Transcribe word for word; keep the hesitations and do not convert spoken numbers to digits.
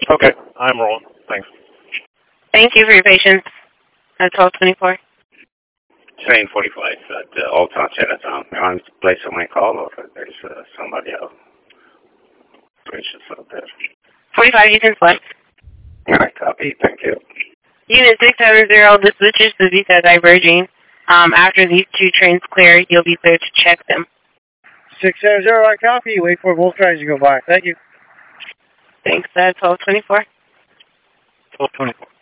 Okay, I'm rolling. Thanks. Thank you for your patience. At twelve twenty-four. Train forty-five at uh, Old Town Chinatown. On the place of my call, or there's uh, somebody else. Gracious out there. forty-five, you can select. I copy. Thank you. Unit six seven zero, the switches to Vita diverging. Um, after these two trains clear, you'll be clear to check them. six seven zero, I copy. Wait for both trains to go by. Thank you. Thanks. At twelve twenty-four. twelve twenty-four.